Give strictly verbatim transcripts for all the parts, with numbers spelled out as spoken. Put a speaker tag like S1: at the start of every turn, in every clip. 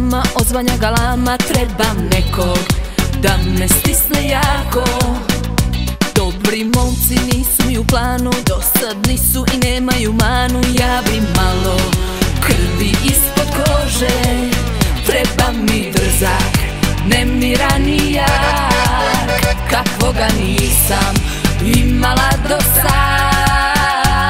S1: nama odzvanja galama, trebam nekog da me stisne jako. Dobri momci nisu mi u planu, dosadni su i nemaju manu. Ja bi malo krvi ispod kože, treba mi drzak, nemiran i jak, kakvoga nisam imala do sad.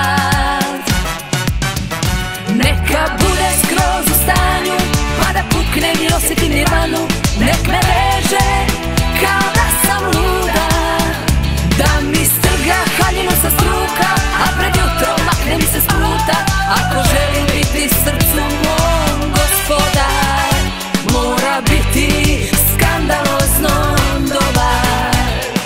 S1: Neka bude skroz u stanju, pa da puknem i osjetim nirvanu. Nek me reže kao da sam luda, da mi strga haljinu sa struka, a pred jutro makne mi se s puta. Ako želim biti srcu mom gospodar, mora biti skandalozno dobar.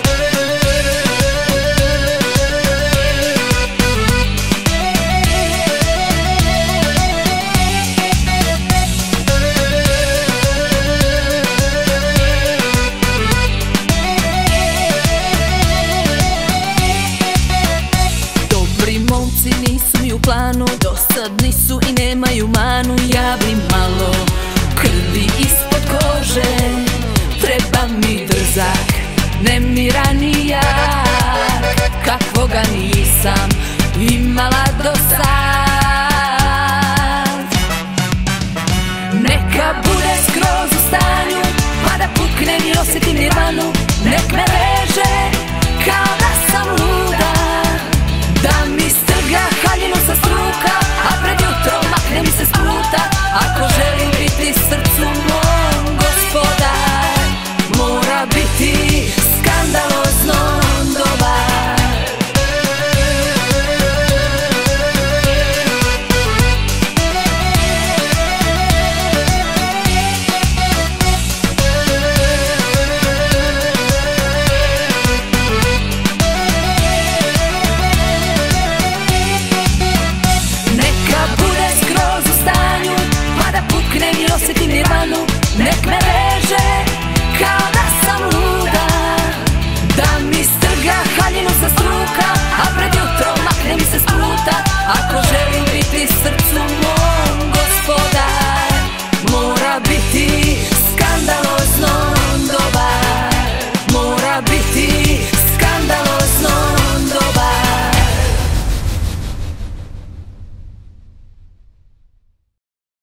S1: Momci nisu mi u planu, dosadni su i nemaju manu. Ja bi malo krvi ispod kože, treba mi drzak, nemiran i jak, kakvoga nisam imala do sad. Neka bude skroz u stanju, pa da puknem i osjetim nirvanu. Nek me reže kao da sam luda, da mi strga haljinu sa struka, a pred jutro makne mi se s puta. Ako želim biti srcu mom gospodar, mora biti skandalozno dobar. Osjetim nirvanu, nek me reže kao da sam luda, da mi strga haljinu sa struka, a pred jutro makne mi se s puta. Ako želim biti srcu